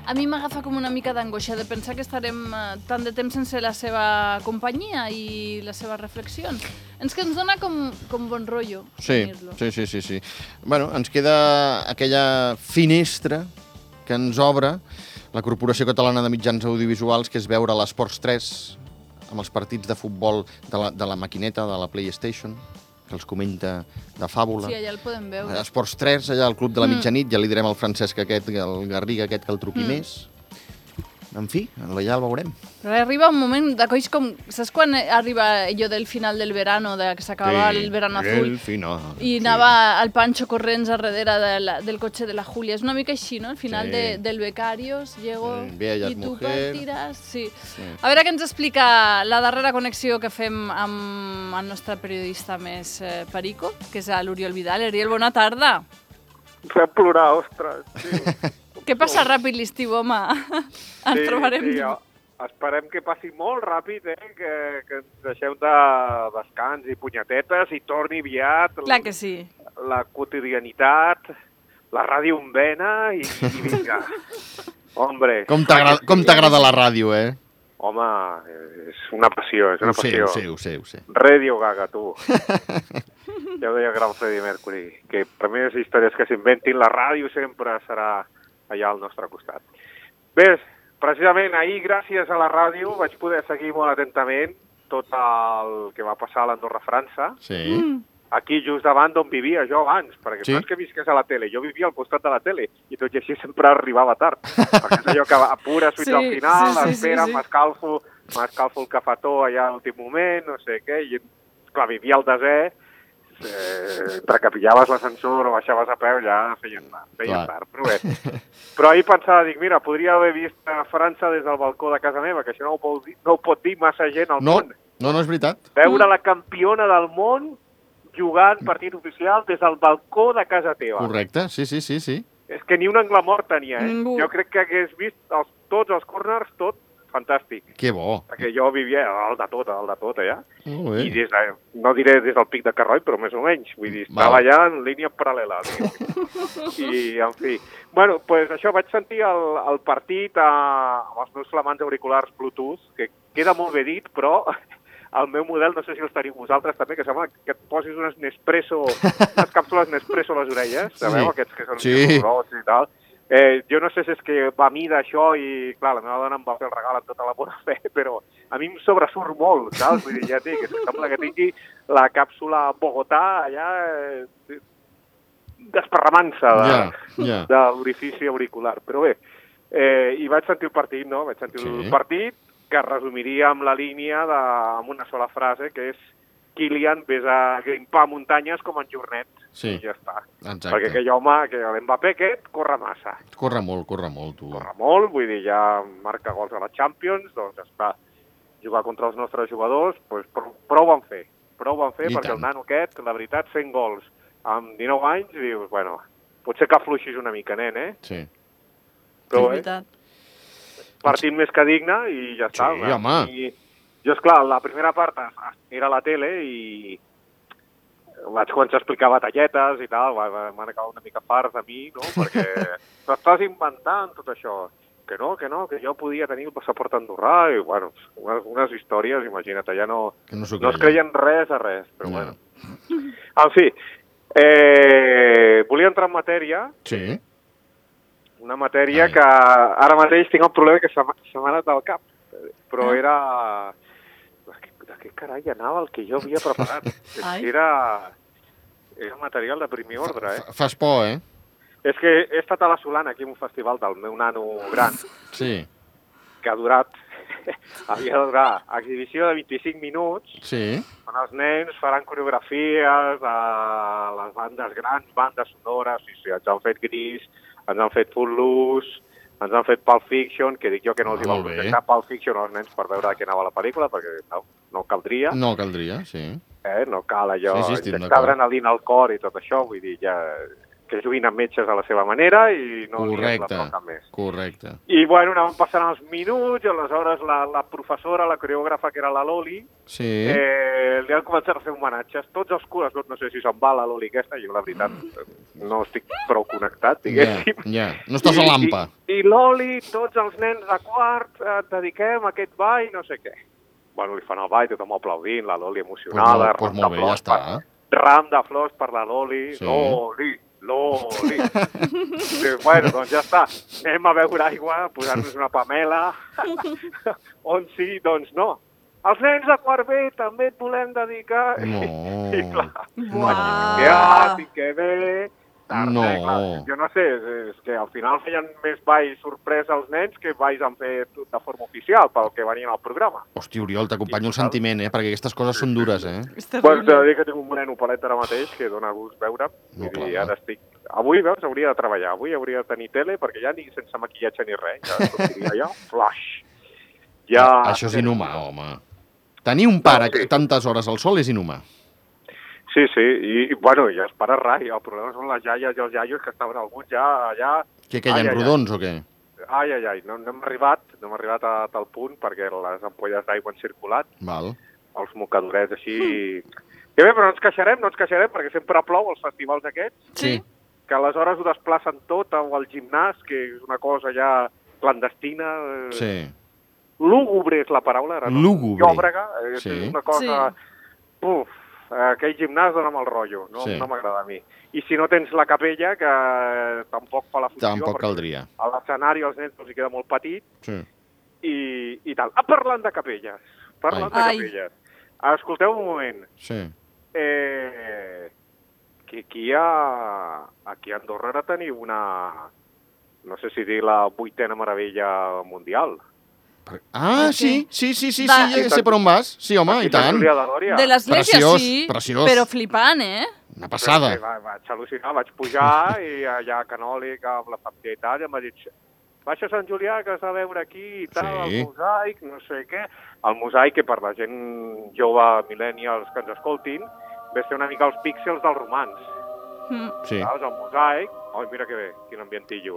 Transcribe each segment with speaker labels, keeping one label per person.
Speaker 1: a mi m'agafa com una mica d'angoixa de pensar que estarem tant de temps sense la seva companyia i les seves reflexions. Ens dona com bon rotllo tenir-lo.
Speaker 2: Sí. Bueno, ens queda aquella finestra que ens obre la Corporació Catalana de Mitjans Audiovisuals, que és veure l'Esports 3 amb els partits de futbol de la maquineta, de la PlayStation, que els comenta de Fàbula.
Speaker 1: Sí, allà el podem veure.
Speaker 2: Esports 3, allà al Club de la Mitjanit, ja li direm al Francesc aquest, el Garriga aquest, que el truqui més. En fi, allà el veurem.
Speaker 1: Però arriba un moment de coix com... Saps quan arriba allò del final del verano, que s'acabava el verano azul?
Speaker 2: El final.
Speaker 1: I anava el Pancho corrents a darrere del cotxe de la Júlia. És una mica així, no? El final del Becarios, llego i tu partiràs. Sí. A veure què ens explica la darrera connexió que fem amb el nostre periodista més perico, que és l'Oriol Vidal. Oriol, bona tarda.
Speaker 3: Fem plorar, ostres, tio.
Speaker 1: Què passa ràpid l'estiu, home? Ens trobarem.
Speaker 3: Sí, esperem que passi molt ràpid, que ens deixeu de descans i punyetetes i torni aviat.
Speaker 1: Clar que sí.
Speaker 3: La quotidianitat, la ràdio en vena i vinga. Hombre.
Speaker 2: Com t'agrada la ràdio, eh?
Speaker 3: Home, és una passió, és una passió.
Speaker 2: Ho sé.
Speaker 3: Radio Gaga, tu. Ja ho deia el gran Freddie Mercury, que per mi les històries que s'inventin, la ràdio sempre serà allà al nostre costat. Bé, precisament ahir, gràcies a la ràdio, vaig poder seguir molt atentament tot el que va passar a l'Andorra-França.
Speaker 2: Sí.
Speaker 3: Aquí, just davant d'on vivia jo abans, perquè no és que visqués a la tele, jo vivia al costat de la tele, i tot i així sempre arribava tard. Perquè és allò que apures fins al final, espera, m'escalfo el cafetó allà a l'últim moment, no sé què, i clar, vivia al desert, entre que pillaves l'ascensor o baixaves a peu, ja feien tard. Però ahir pensava, dic, mira, podria haver vist a França des del balcó de casa meva, que això no ho pot dir massa gent al món.
Speaker 2: No, és veritat.
Speaker 3: Veure la campiona del món jugant partit oficial des del balcó de casa teva.
Speaker 2: Correcte, sí.
Speaker 3: És que ni un angle mort tenia, Jo crec que hagués vist tots els corners, tot fantàstic.
Speaker 2: Que bo.
Speaker 3: Perquè jo vivia al de tot, allà.
Speaker 2: Molt bé.
Speaker 3: I no diré des del Pic de Carroi, però més o menys. Vull dir, estava allà en línia paral·lela. I, en fi. Bueno, doncs això, vaig sentir el partit amb els meus flamants auriculars Bluetooth, que queda molt bé dit, però el meu model, no sé si els teniu vosaltres també, que sembla que et posis unes càpsules Nespresso a les orelles, sabeu? Aquests que són rots i tal. Jo no sé si és que va a mi d'això i, clar, la meva dona em va fer el regal amb tota la bona fe, però a mi em sobresurt molt, saps? Vull dir, ja dic, sembla que tingui la càpsula Bogotà allà desparramant-se de l'orifici auricular. Però bé, i vaig sentir el partit, no? Vaig sentir el partit que resumiria amb la línia amb una sola frase, que és Kylian, vés a grimpar muntanyes com en Jornet.
Speaker 2: Sí,
Speaker 3: i ja està.
Speaker 2: Exacte.
Speaker 3: Perquè aquell home, que l'Mbappé aquest, corre massa.
Speaker 2: Corre molt, tu.
Speaker 3: Corre molt, vull dir, ja marca gols a la Champions, doncs està jugar contra els nostres jugadors, doncs prou van fer. Perquè el nano aquest, la veritat, 100 gols amb 19 anys, i dius, bueno, potser que afluixis una mica, nen,
Speaker 2: Sí.
Speaker 3: Però,
Speaker 1: és veritat.
Speaker 3: Partit més que digne i ja està.
Speaker 2: Sí, home.
Speaker 3: I jo, esclar, la primera part era a la tele i vaig començar a explicar batalletes i tal, m'han acabat una mica farts a mi, no? Perquè t'estàs inventant tot això. Que no, que jo podia tenir el passaport andorrà i, bueno, unes històries, imagina't, allà no es creien res a res, però bueno. En fi, volia entrar en matèria.
Speaker 2: Sí.
Speaker 3: Una matèria que ara mateix tinc el problema que se m'ha anat del cap, però era... De què carai anava el que jo havia preparat? Era material de primer ordre,
Speaker 2: Fas por,
Speaker 3: És que he estat a la Solana, aquí en un festival del meu nano gran,
Speaker 2: Sí.
Speaker 3: que havia de durar exhibició de 25 minuts,
Speaker 2: Sí.
Speaker 3: on els nens faran coreografies a les bandes grans, bandes sonores, sí, ens han fet Gris, ens han fet Footloose, ens han fet Pulp Fiction, que dic jo que no els hi vol projectar Pulp Fiction als nens per veure de què anava la pel·lícula, perquè no caldria.
Speaker 2: No caldria, sí.
Speaker 3: No cal allò,
Speaker 2: injectar
Speaker 3: adrenalina al cor i tot això, vull dir, ja que juguin amb metges a la seva manera i no li la toca més.
Speaker 2: Correcte.
Speaker 3: I, bueno, anàvem passant els minuts, i aleshores la professora, la coreògrafa, que era la Loli, li han començat a fer homenatges, tots els cules, no sé si se'n va la Loli aquesta, jo la veritat no estic prou connectat, diguéssim.
Speaker 2: No estàs a l'AMPA.
Speaker 3: I Loli, tots els nens de quart, et dediquem a aquest ball, no sé què. Bueno, li fan el ball, tothom aplaudint, la Loli emocionada,
Speaker 2: pues molt bé, ja està.
Speaker 3: Ram de flors per la Loli, Loli. Bueno, doncs ja està. Anem a beure aigua, posar-nos una pamela. On sí, doncs no. Els nens de quart B també et volem dedicar.
Speaker 2: No.
Speaker 3: I clar,
Speaker 1: Uau.
Speaker 3: que bé.
Speaker 2: No.
Speaker 3: Clar, jo no sé, és que al final feien més balls sorpresa als nens que balls han fet de forma oficial pel que venien al programa.
Speaker 2: Hòstia, Oriol, t'acompanyo el sentiment, perquè aquestes coses són dures,
Speaker 3: Pues t'he de dir que tinc un moreno palet ara mateix que dona gust veure'm. I ara estic... Avui, veus, hauria de treballar. Avui hauria de tenir tele perquè ja ni sense maquillatge ni res. Ja sortiria allò, flash.
Speaker 2: Això és inhumà, home. Tenir un pare tantes hores al sol és inhumà.
Speaker 3: Sí, i bueno, ja es para rai. El problema són les jaies i els jaios que estaven alguns ja allà...
Speaker 2: Què, hi ha rodons o què?
Speaker 3: Ai, no hem arribat a tal punt perquè les ampolles d'aigua han circulat.
Speaker 2: Val.
Speaker 3: Els mocadorets així... Que bé, però no ens queixarem perquè sempre plou als festivals aquests.
Speaker 1: Sí.
Speaker 3: Que aleshores ho desplacen tot al gimnàs, que és una cosa ja clandestina.
Speaker 2: Sí.
Speaker 3: Lúgubre és la paraula.
Speaker 2: Lúgubre.
Speaker 3: Llòbrega, és una cosa... Puf, aquell gimnàs dona mal rotllo, no m'agrada a mi. I si no tens la capella, que tampoc fa la funció...
Speaker 2: Tampoc caldria.
Speaker 3: A l'escenari als nens els queda molt petit.
Speaker 2: Sí.
Speaker 3: I tal. Parlant de capelles. Escolteu un moment.
Speaker 2: Sí.
Speaker 3: Aquí a Andorra ara teniu una... No sé si dir la 8ª meravella mundial.
Speaker 2: Sí, ja sé per on vas. Sí, home, i tant.
Speaker 1: De l'Església, sí,
Speaker 2: preciós.
Speaker 1: però flipant,
Speaker 2: Una passada.
Speaker 3: Vaig al·lucinar, vaig pujar i allà a Canòlic amb la família i tal, i em va dir, baixa a Sant Julià, que has de veure aquí i tal, el mosaic, no sé què. El mosaic, que per la gent jove, millennials que ens escoltin, ve a ser una mica els píxels dels romans.
Speaker 2: Sí.
Speaker 3: Saps? El mosaic... Ai, mira que bé, quin ambientillo.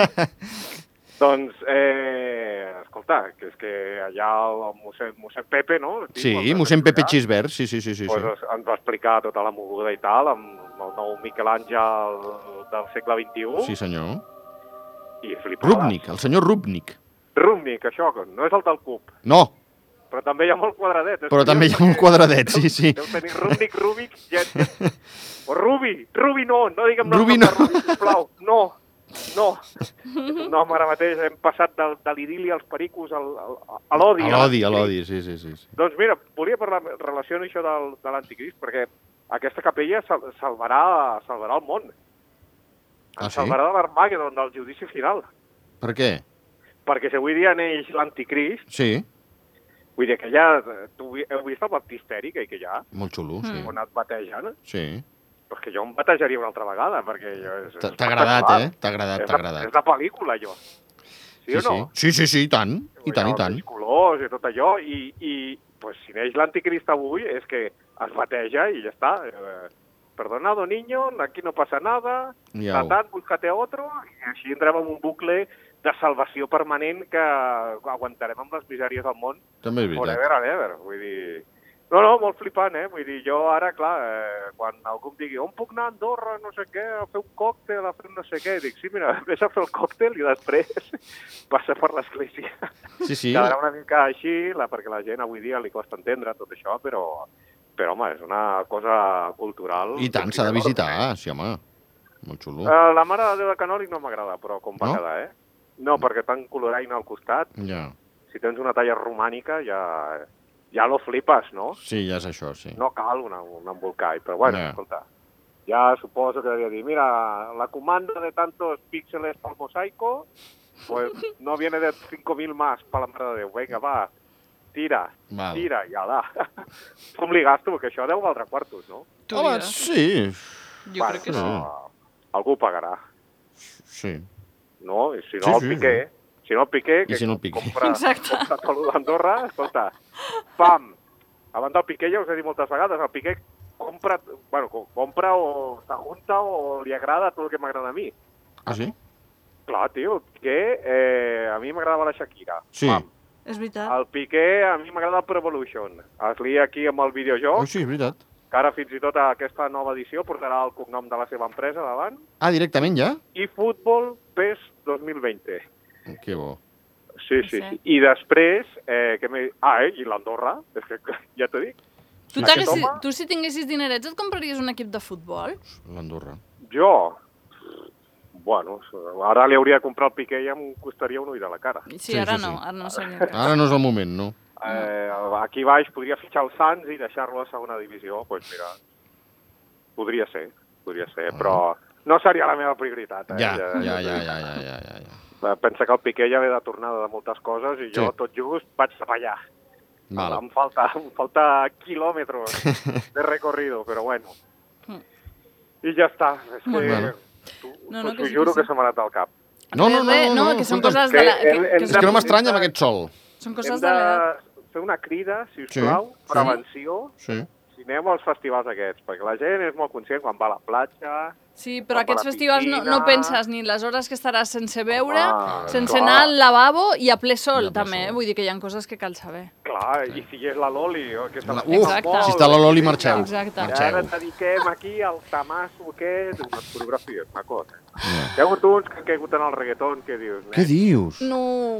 Speaker 3: Doncs, escolta, que és que allà el mossèn Pepe, no?
Speaker 2: Sí, mossèn Pepe Xisbert, sí.
Speaker 3: Pues ens va explicar tota la moguda i tal, amb el nou Miquel Àngel del segle XXI.
Speaker 2: Sí, senyor.
Speaker 3: I flipaves.
Speaker 2: Rubnik, el senyor Rubnik.
Speaker 3: Rubnik, això, no és el del Cup.
Speaker 2: No.
Speaker 3: Però també hi ha molt quadradet.
Speaker 2: Però també hi ha molt quadradet, sí.
Speaker 3: Deu tenir Rubik, o Rubi no diguem
Speaker 2: Rubi no.
Speaker 3: Rubi, sisplau, no. No, ara mateix hem passat de l'idili als pericos a l'odi.
Speaker 2: A l'odi, sí.
Speaker 3: Doncs mira, volia parlar en relació amb això de l'anticrist, perquè aquesta capella salvarà el món. Salvarà de l'Armagedon, del judici final.
Speaker 2: Per què?
Speaker 3: Perquè si avui dia neix l'anticrist...
Speaker 2: Sí.
Speaker 3: Vull dir que ja... Tu heu vist el baptisteri que hi ha?
Speaker 2: Molt xulo, sí.
Speaker 3: On et bategen?
Speaker 2: Sí.
Speaker 3: Però que jo em batejaria una altra vegada, perquè...
Speaker 2: T'ha agradat, T'ha agradat.
Speaker 3: És de pel·lícula, allò. Sí o no?
Speaker 2: Sí, i tant. I tant.
Speaker 3: Els colors i tot allò, i pues, si neix l'anticrist avui és que es bateja i ja està. Perdonado, niño, aquí no pasa nada, Satán, búscate otro, i així entrem en un bucle de salvació permanent que aguantarem amb les misèries del món.
Speaker 2: També és veritat.
Speaker 3: Forever and ever, vull dir... No, molt flipant, Vull dir, jo ara, clar, quan algú em digui on puc anar a Andorra, no sé què, a fer un còctel, a fer no sé què, dic, sí, mira, vés a fer el còctel i després passa per l'església.
Speaker 2: Sí.
Speaker 3: Quedarà una mica així, perquè la gent avui dia li costa entendre tot això, però home, és una cosa cultural.
Speaker 2: I tant, s'ha de visitar, sí, home. Molt xulo.
Speaker 3: La Mare de Déu de Canòlic no m'agrada, però com va quedar, No, perquè tan coloraina al costat.
Speaker 2: Ja.
Speaker 3: Si tens una talla romànica, ja lo flipes, no?
Speaker 2: Sí, ja és això, sí.
Speaker 3: No cal un embolcall, però bueno, escolta. Ja suposo que devia dir, mira, la comanda de tantos píxeles pel mosaico, pues no viene de 5.000 más para la Mare de Déu. Vinga, va, tira, i ala. Com li gasto, que això deu valdre quartos, no?
Speaker 2: Home, sí.
Speaker 1: Jo crec que sí.
Speaker 3: Algú pagarà.
Speaker 2: Sí.
Speaker 3: No? I si no, el Piqué. Si no, el Piqué, que compra tot l'Andorra, escolta, pam! Abans del Piqué ja us he dit moltes vegades, el Piqué compra o s'ajunta o li agrada tot el que m'agrada a mi.
Speaker 2: Ah, sí?
Speaker 3: Clar, tio, el Piqué, a mi m'agradava la Shakira.
Speaker 2: Sí.
Speaker 3: Pam.
Speaker 1: És veritat.
Speaker 3: El Piqué, a mi m'agrada el Pro Evolution. Es lia aquí amb el videojoc.
Speaker 2: Sí, és veritat.
Speaker 3: Que ara fins i tot aquesta nova edició portarà el cognom de la seva empresa davant.
Speaker 2: Directament ja?
Speaker 3: I Futbol PES 2020.
Speaker 2: Que bo.
Speaker 3: Sí. I després... i l'Andorra, és que ja t'ho dic.
Speaker 1: Tu si tinguessis dinerets et compraries un equip de futbol?
Speaker 2: L'Andorra.
Speaker 3: Jo? Bueno, ara li hauria de comprar el Piqué i em costaria un ull de la cara.
Speaker 1: Sí, ara no seria el cas.
Speaker 2: Ara no és el moment, no?
Speaker 3: Aquí baix podria fitxar el Sants i deixar-lo a segona divisió. Doncs mira, podria ser, però no seria la meva prioritat.
Speaker 2: Ja.
Speaker 3: Pensa que el Piqué ja ve de tornada de moltes coses i jo tot just vaig cap allà. Em falta quilòmetres de recorrido, però bueno. I ja està. És que t'ho juro que se m'ha anat al cap.
Speaker 2: No,
Speaker 1: que són coses de la...
Speaker 2: És que no m'estranya amb aquest sol.
Speaker 1: Són coses de la...
Speaker 3: Fer una crida, si us plau, prevenció, si anem als festivals aquests, perquè la gent és molt conscient quan va a la platja...
Speaker 1: Sí, però aquests festivals no penses ni les hores que estaràs sense beure, sense anar al lavabo i a ple sol, també. Vull dir que hi ha coses que cal saber.
Speaker 3: Clar, i si és la Loli...
Speaker 2: Si està la Loli, marxeu.
Speaker 1: Exacte.
Speaker 3: I ara dediquem aquí al tamasso aquest, unes coreografies, una cosa. Hi ha hagut uns que han caigut en el reggaeton, que dius...
Speaker 2: Què dius?
Speaker 1: No...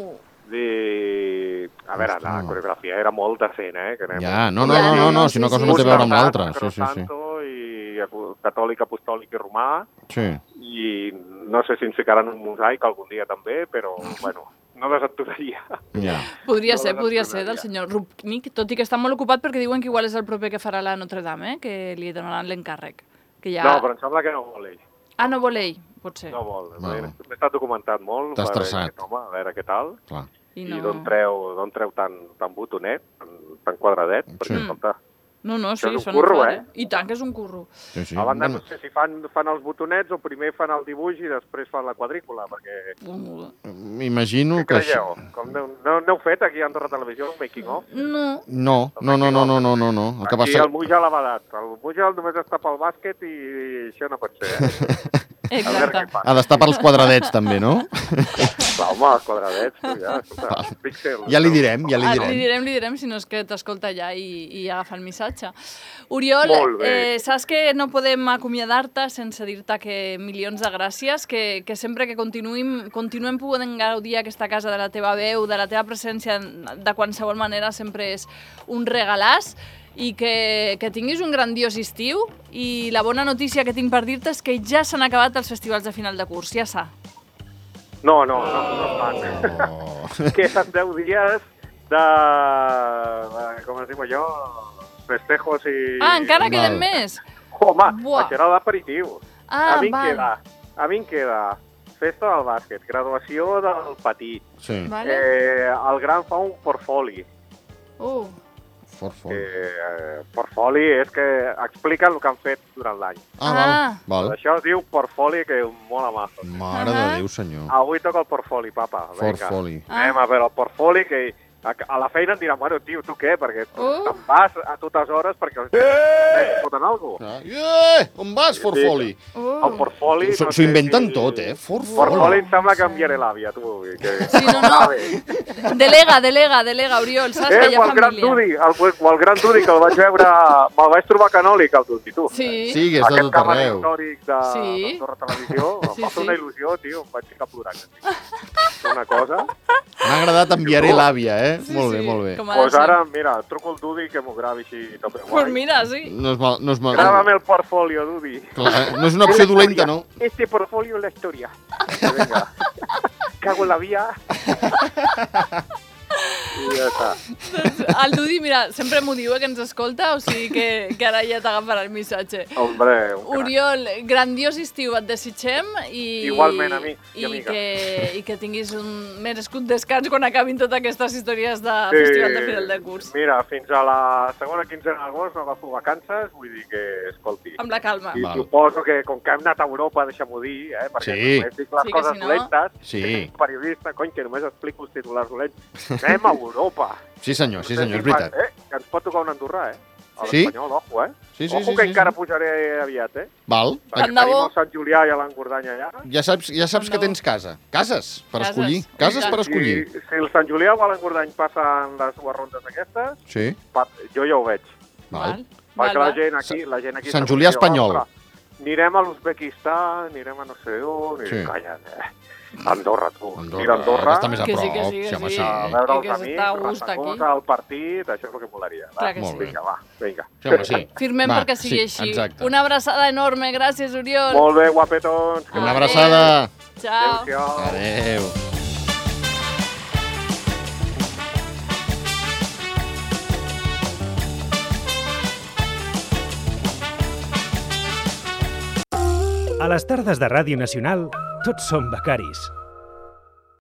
Speaker 3: A veure, la coreografia era molt decent, que anem...
Speaker 2: No, si una cosa no té a veure amb l'altra.
Speaker 3: I catòlic, apostòlic i romà.
Speaker 2: Sí.
Speaker 3: I no sé si ens ficaran un mosaic algun dia també, però, bueno, no desenturaria.
Speaker 1: Podria ser del senyor Rupnik, tot i que està molt ocupat perquè diuen que igual és el proper que farà la Notre Dame, que li donaran l'encàrrec.
Speaker 3: No, però em sembla que no vol ell.
Speaker 1: Ah, no vol ell, potser.
Speaker 3: No vol. M'he estat documentat molt.
Speaker 2: T'has estressat.
Speaker 3: A veure què tal.
Speaker 2: Clar.
Speaker 3: I d'on treu tan botonet, tan quadradet, perquè escolta...
Speaker 1: No, sí,
Speaker 3: és un curro,
Speaker 1: I tant que és un curro.
Speaker 3: A banda, no sé si fan els botonets o primer fan el dibuix i després fan la quadrícula, perquè...
Speaker 2: M'imagino que...
Speaker 3: Què creieu? No heu fet aquí a Andorra Televisió un making of?
Speaker 2: No.
Speaker 3: Aquí el Mujal l'ha badat. El Mujal només està pel bàsquet i això no pot ser,
Speaker 1: Exacte.
Speaker 2: Ha d'estar per als quadradets, també, no?
Speaker 3: Clar, home, els quadradets, ja, escolta, píxel.
Speaker 2: Ja li direm.
Speaker 1: Li direm, si no és que t'escolta ja i agafa el missatge. Oriol, saps que no podem acomiadar-te sense dir-te que milions de gràcies, que sempre que continuem podent gaudir aquesta casa de la teva veu, de la teva presència, de qualsevol manera sempre és un regalàs, i que tinguis un grandiós estiu, i la bona notícia que tinc per dir-te és que ja s'han acabat els festivals de final de curs, ja s'ha.
Speaker 3: No fan. Queden 10 dies de com es diu allò, festejos i...
Speaker 1: Encara queden més?
Speaker 3: Home, això era l'aperitiu. A mi em queda festa del bàsquet, graduació del petit. El gran fa un portfoli. Portfoli és que expliquen el que han fet durant l'any.
Speaker 2: Val.
Speaker 3: Això es diu portfoli, que mola mazo.
Speaker 2: Mare de Déu, senyor.
Speaker 3: Avui toca el portfoli, papa.
Speaker 2: Portfoli.
Speaker 3: Anem a veure el portfoli, que a la feina em diran, bueno, tio, tu què? Perquè te'n vas a totes hores perquè els foten alguna cosa.
Speaker 2: On vas, portfoli?
Speaker 3: El portfoli...
Speaker 2: S'ho inventen tot,
Speaker 3: Portfoli em sembla que enviaré l'àvia, tu.
Speaker 1: Sí, no. Delega, Oriol, saps que hi ha família.
Speaker 3: El gran Dudi, que el vaig veure... Me'l vaig trobar canòlic, el Dudi, tu.
Speaker 1: Sí,
Speaker 2: que és de tot arreu.
Speaker 3: Aquest càmera històric d'Andorra Televisió, em va fer una il·lusió, tio, em vaig ficar plorant. Una cosa...
Speaker 2: M'ha agradat enviaré l'àvia, Molt bé.
Speaker 3: Doncs ara, mira, truco el Dudi que m'ho gravi així tope guai.
Speaker 1: Pues mira, sí.
Speaker 2: No és mal.
Speaker 3: Grábame el portfolio, Dudi.
Speaker 2: No és una opció dolenta, no?
Speaker 3: Este portfolio es la historia. Venga. Cago en la vía. I ja està.
Speaker 1: El Dudi, mira, sempre m'ho diu que ens escolta, o sigui que ara ja t'agafarà el missatge.
Speaker 3: Hombre,
Speaker 1: Oriol, grandiós estiu et desitgem
Speaker 3: igualment, amics i amigues.
Speaker 1: I que tinguis un merescut descans quan acabin totes aquestes històries de festival de final de curs.
Speaker 3: Mira, fins a la segona quinzena d'agost no agafo vacances, vull dir que, escolti...
Speaker 1: Amb la calma.
Speaker 3: I suposo que, com que hem anat a Europa, deixa'm-ho dir, perquè només dic les coses dolentes, que soc periodista, que només explico els titulars dolents. Anem a Europa.
Speaker 2: Sí, senyor, és veritat.
Speaker 3: Que ens pot tocar un andorrà, a l'Espanyol, ojo, Ojo que encara pujaré aviat,
Speaker 2: Val.
Speaker 3: Perquè tenim el Sant Julià i l'Engordany allà.
Speaker 2: Ja saps que tens casa. Cases per escollir. Cases per escollir.
Speaker 3: Si el Sant Julià o l'Engordany passen les dues rondes aquestes, jo ja ho veig.
Speaker 2: Val.
Speaker 3: Perquè la gent aquí...
Speaker 2: Sant Julià espanyol.
Speaker 3: Anirem a l'Uzbekistan, anirem a no sé on... Calla't, Andorra, tu. Mira, Andorra...
Speaker 2: Està més a prop.
Speaker 1: Sí.
Speaker 3: A veure els amics, Rassagós, el partit, això és el que molaria. Vinga.
Speaker 1: Firmem perquè sigui així. Una abraçada enorme, gràcies, Oriol.
Speaker 3: Molt bé, guapetons.
Speaker 2: Una abraçada.
Speaker 1: Ciao.
Speaker 2: Adéu.
Speaker 4: A les tardes de Ràdio Nacional, tots som becaris.